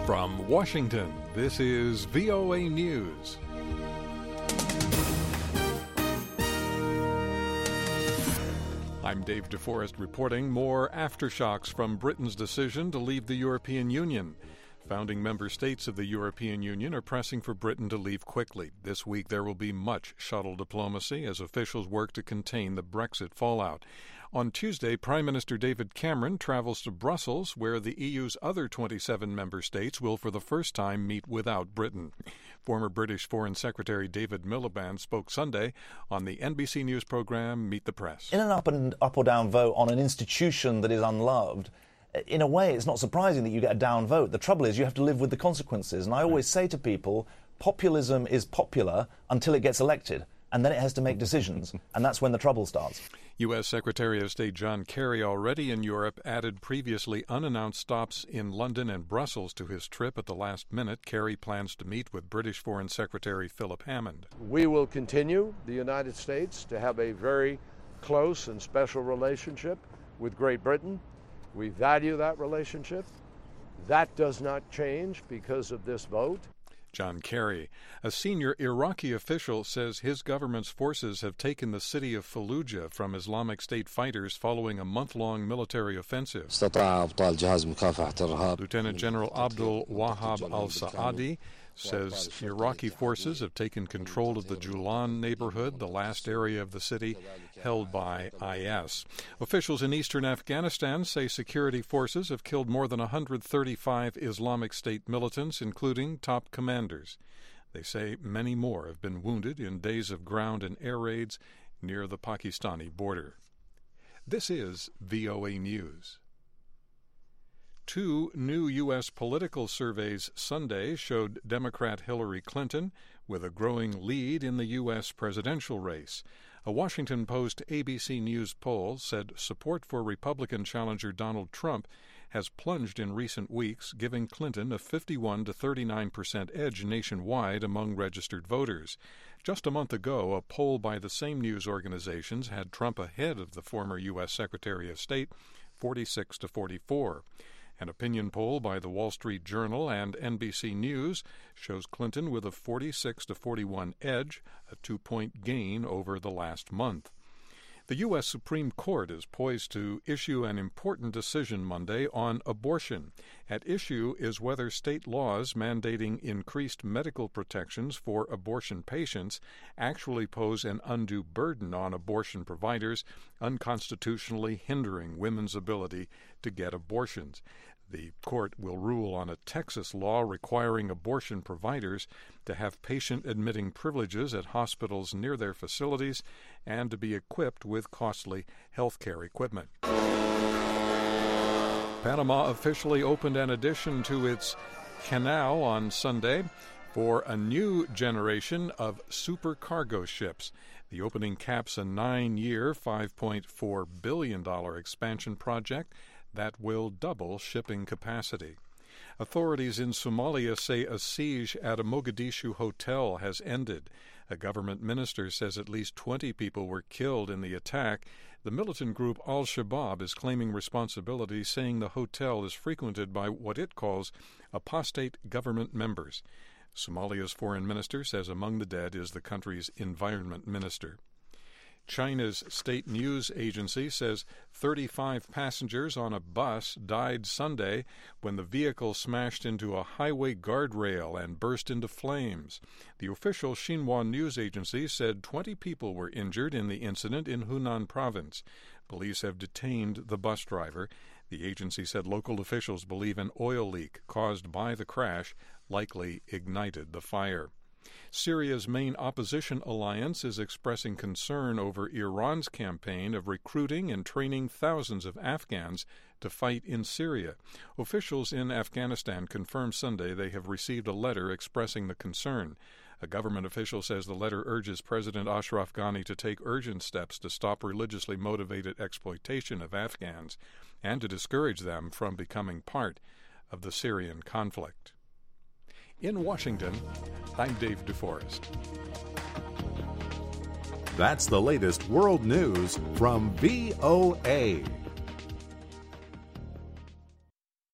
From Washington, this is VOA News. I'm Dave DeForest reporting more aftershocks from Britain's decision to leave the European Union. Founding member states of the European Union are pressing for Britain to leave quickly. This week there will be much shuttle diplomacy as officials work to contain the Brexit fallout. On Tuesday, Prime Minister David Cameron travels to Brussels, where the EU's other 27 member states will for the first time meet without Britain. Former British Foreign Secretary David Miliband spoke Sunday on the NBC News program Meet the Press. In an up or down vote on an institution that is unloved, in a way it's not surprising that you get a down vote. The trouble is you have to live with the consequences. And I always say to people, populism is popular until it gets elected. And then it has to make decisions, and that's when the trouble starts. U.S. Secretary of State John Kerry, already in Europe, added previously unannounced stops in London and Brussels to his trip at the last minute. Kerry plans to meet with British Foreign Secretary Philip Hammond. We will continue, the United States, to have a very close and special relationship with Great Britain. We value that relationship. That does not change because of this vote. John Kerry. A senior Iraqi official says his government's forces have taken the city of Fallujah from Islamic State fighters following a month-long military offensive. Lieutenant General Abdul Wahab al-Saadi says Iraqi forces have taken control of the Julan neighborhood, the last area of the city held by IS. Officials in eastern Afghanistan say security forces have killed more than 135 Islamic State militants, including top commanders. They say many more have been wounded in days of ground and air raids near the Pakistani border. This is VOA News. Two new U.S. political surveys Sunday showed Democrat Hillary Clinton with a growing lead in the U.S. presidential race. A Washington Post ABC News poll said support for Republican challenger Donald Trump has plunged in recent weeks, giving Clinton a 51 to 39% edge nationwide among registered voters. Just a month ago, a poll by the same news organizations had Trump ahead of the former U.S. Secretary of State, 46 to 44. An opinion poll by the Wall Street Journal and NBC News shows Clinton with a 46 to 41 edge, a 2-point gain over the last month. The U.S. Supreme Court is poised to issue an important decision Monday on abortion. At issue is whether state laws mandating increased medical protections for abortion patients actually pose an undue burden on abortion providers, unconstitutionally hindering women's ability to get abortions. The court will rule on a Texas law requiring abortion providers to have patient-admitting privileges at hospitals near their facilities and to be equipped with costly health care equipment. Panama officially opened an addition to its canal on Sunday for a new generation of supercargo ships. The opening caps a 9-year, $5.4 billion expansion project that will double shipping capacity. Authorities in Somalia say a siege at a Mogadishu hotel has ended. A government minister says at least 20 people were killed in the attack. The militant group Al-Shabaab is claiming responsibility, saying the hotel is frequented by what it calls apostate government members. Somalia's foreign minister says among the dead is the country's environment minister. China's state news agency says 35 passengers on a bus died Sunday when the vehicle smashed into a highway guardrail and burst into flames. The official Xinhua news agency said 20 people were injured in the incident in Hunan province. Police have detained the bus driver. The agency said local officials believe an oil leak caused by the crash likely ignited the fire. Syria's main opposition alliance is expressing concern over Iran's campaign of recruiting and training thousands of Afghans to fight in Syria. Officials in Afghanistan confirmed Sunday they have received a letter expressing the concern. A government official says the letter urges President Ashraf Ghani to take urgent steps to stop religiously motivated exploitation of Afghans and to discourage them from becoming part of the Syrian conflict. In Washington, I'm Dave DeForest. That's the latest world news from VOA.